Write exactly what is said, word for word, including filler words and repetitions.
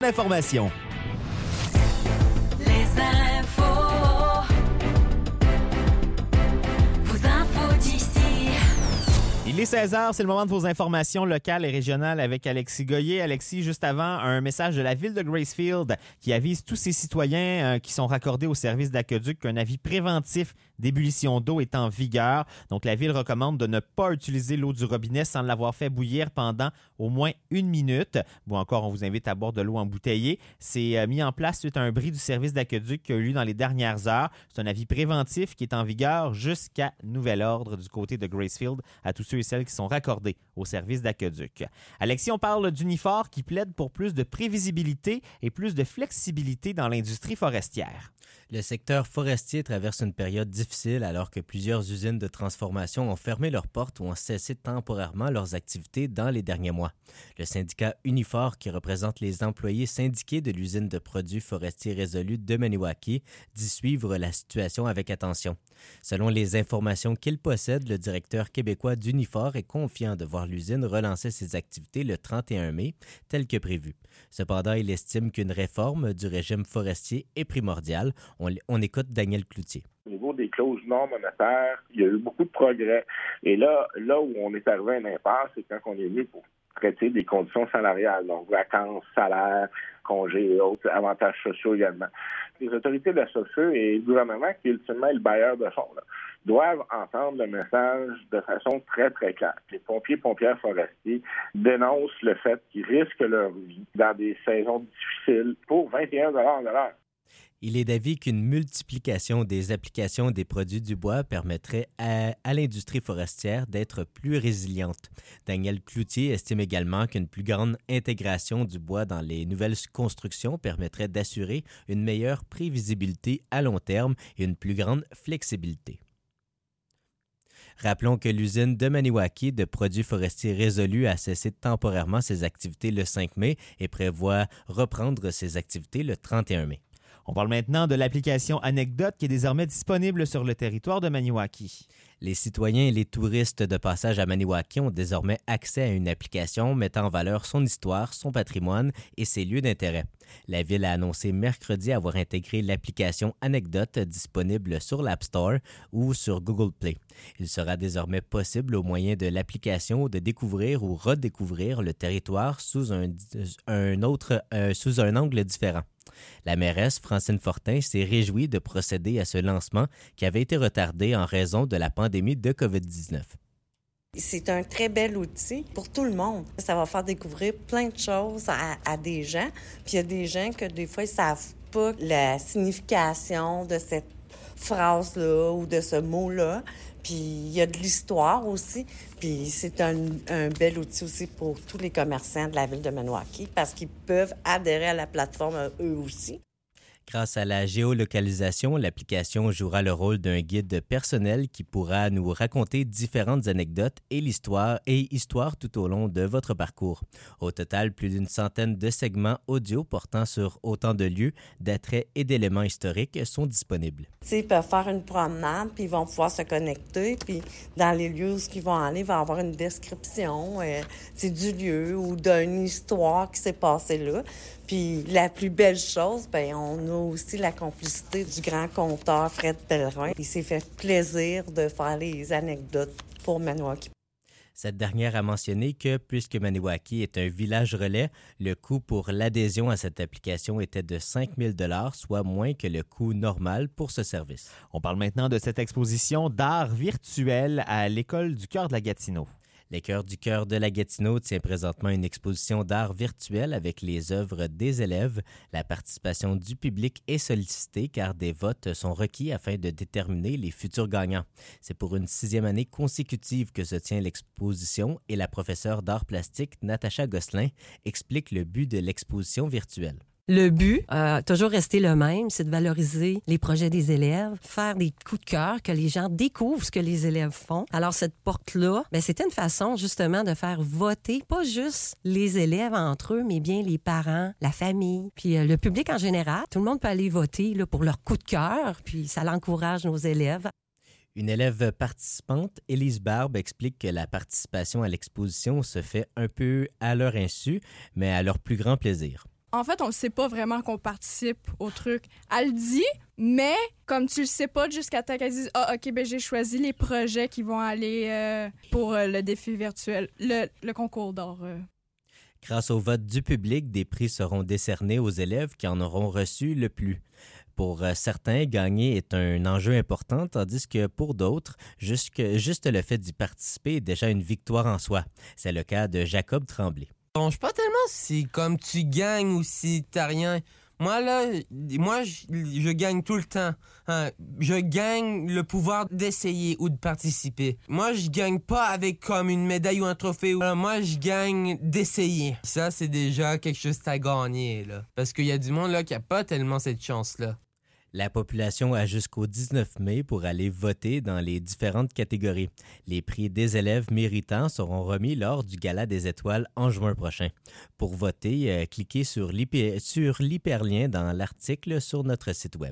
L'information. Les infos. Vos infos d'ici. Il est seize heures, c'est le moment de vos informations locales et régionales avec Alexis Goyer. Alexis, juste avant, un message de la ville de Gracefield qui avise tous ses citoyens euh, qui sont raccordés au service d'aqueduc qu'un avis préventif d'ébullition d'eau est en vigueur. Donc, la ville recommande de ne pas utiliser l'eau du robinet sans l'avoir fait bouillir pendant au moins une minute. Ou encore, on vous invite à boire de l'eau embouteillée. C'est euh, mis en place suite à un bris du service d'aqueduc qui a eu lieu dans les dernières heures. C'est un avis préventif qui est en vigueur jusqu'à nouvel ordre du côté de Gracefield à tous ceux et celles qui sont raccordés au service d'aqueduc. Alexis, on parle d'Unifor qui plaide pour plus de prévisibilité et plus de flexibilité dans l'industrie forestière. Le secteur forestier traverse une période difficile alors que plusieurs usines de transformation ont fermé leurs portes ou ont cessé temporairement leurs activités dans les derniers mois. Le syndicat Unifor, qui représente les employés syndiqués de l'usine de produits forestiers résolus de Maniwaki, dit suivre la situation avec attention. Selon les informations qu'il possède, le directeur québécois d'Unifor est confiant de voir l'usine relancer ses activités le trente et un mai, tel que prévu. Cependant, il estime qu'une réforme du régime forestier est primordiale. On, on écoute Daniel Cloutier. Au niveau des clauses non monétaires, il y a eu beaucoup de progrès. Et là, là où on est arrivé à une impasse, c'est quand on est venu pour traiter des conditions salariales, donc vacances, salaires, congés et autres avantages sociaux également. Les autorités de la S O F E et le gouvernement, qui ultimement est le bailleur de fonds, là, doivent entendre le message de façon très, très claire. Les pompiers pompières forestiers dénoncent le fait qu'ils risquent leur vie dans des saisons difficiles pour vingt et un dollars de l'heure. Il est d'avis qu'une multiplication des applications des produits du bois permettrait à, à l'industrie forestière d'être plus résiliente. Daniel Cloutier estime également qu'une plus grande intégration du bois dans les nouvelles constructions permettrait d'assurer une meilleure prévisibilité à long terme et une plus grande flexibilité. Rappelons que l'usine de Maniwaki de produits forestiers résolus a cessé temporairement ses activités le cinq mai et prévoit reprendre ses activités le trente et un mai. On parle maintenant de l'application Anecdote qui est désormais disponible sur le territoire de Maniwaki. Les citoyens et les touristes de passage à Maniwaki ont désormais accès à une application mettant en valeur son histoire, son patrimoine et ses lieux d'intérêt. La Ville a annoncé mercredi avoir intégré l'application Anecdote disponible sur l'App Store ou sur Google Play. Il sera désormais possible au moyen de l'application de découvrir ou redécouvrir le territoire sous un, un autre, euh, sous un angle différent. La mairesse Francine Fortin s'est réjouie de procéder à ce lancement qui avait été retardé en raison de la pandémie de covid dix-neuf. C'est un très bel outil pour tout le monde. Ça va faire découvrir plein de choses à, à des gens. Puis il y a des gens que des fois, ils ne savent pas la signification de cette phrase-là ou de ce mot-là. Puis il y a de l'histoire aussi. Puis c'est un, un bel outil aussi pour tous les commerçants de la ville de Maniwaki parce qu'ils peuvent adhérer à la plateforme eux aussi. Grâce à la géolocalisation, l'application jouera le rôle d'un guide personnel qui pourra nous raconter différentes anecdotes et l'histoire et histoires tout au long de votre parcours. Au total, plus d'une centaine de segments audio portant sur autant de lieux, d'attraits et d'éléments historiques sont disponibles. T'sais, ils peuvent faire une promenade, puis ils vont pouvoir se connecter, puis dans les lieux où ils vont aller, il va y avoir une description euh, du lieu ou d'une histoire qui s'est passée là. Puis la plus belle chose, ben on a aussi la complicité du grand conteur Fred Pellerin. Il s'est fait plaisir de faire les anecdotes pour Maniwaki. Cette dernière a mentionné que, puisque Maniwaki est un village relais, le coût pour l'adhésion à cette application était de cinq mille dollars, soit moins que le coût normal pour ce service. On parle maintenant de cette exposition d'art virtuel à l'École du cœur de la Gatineau. L'École du cœur de la Gatineau tient présentement une exposition d'art virtuel avec les œuvres des élèves. La participation du public est sollicitée car des votes sont requis afin de déterminer les futurs gagnants. C'est pour une sixième année consécutive que se tient l'exposition et la professeure d'art plastique Natacha Gosselin explique le but de l'exposition virtuelle. Le but a euh, toujours resté le même, c'est de valoriser les projets des élèves, faire des coups de cœur, que les gens découvrent ce que les élèves font. Alors, cette porte-là, ben, c'était une façon justement de faire voter, pas juste les élèves entre eux, mais bien les parents, la famille, puis euh, le public en général. Tout le monde peut aller voter là, pour leur coup de cœur, puis ça l'encourage nos élèves. Une élève participante, Élise Barbe, explique que la participation à l'exposition se fait un peu à leur insu, mais à leur plus grand plaisir. En fait, on ne sait pas vraiment qu'on participe au truc. Elle le dit, mais comme tu le sais pas jusqu'à temps qu'elle dise « Ah, OK, ben j'ai choisi les projets qui vont aller euh, pour euh, le défi virtuel, le, le concours d'or. Euh. » Grâce au vote du public, des prix seront décernés aux élèves qui en auront reçu le plus. Pour euh, certains, gagner est un enjeu important, tandis que pour d'autres, juste, que, juste le fait d'y participer est déjà une victoire en soi. C'est le cas de Jacob Tremblay. Ça ne change pas tellement si comme tu gagnes ou si t'as rien. Moi, là, moi, je, je gagne tout le temps. Hein. Je gagne le pouvoir d'essayer ou de participer. Moi, je gagne pas avec comme une médaille ou un trophée. Moi, je gagne d'essayer. Ça, c'est déjà quelque chose à gagner, là. Parce qu'il y a du monde, là, qui a pas tellement cette chance-là. La population a jusqu'au dix-neuf mai pour aller voter dans les différentes catégories. Les prix des élèves méritants seront remis lors du Gala des étoiles en juin prochain. Pour voter, euh, cliquez sur l'hyper- sur l'hyperlien dans l'article sur notre site web.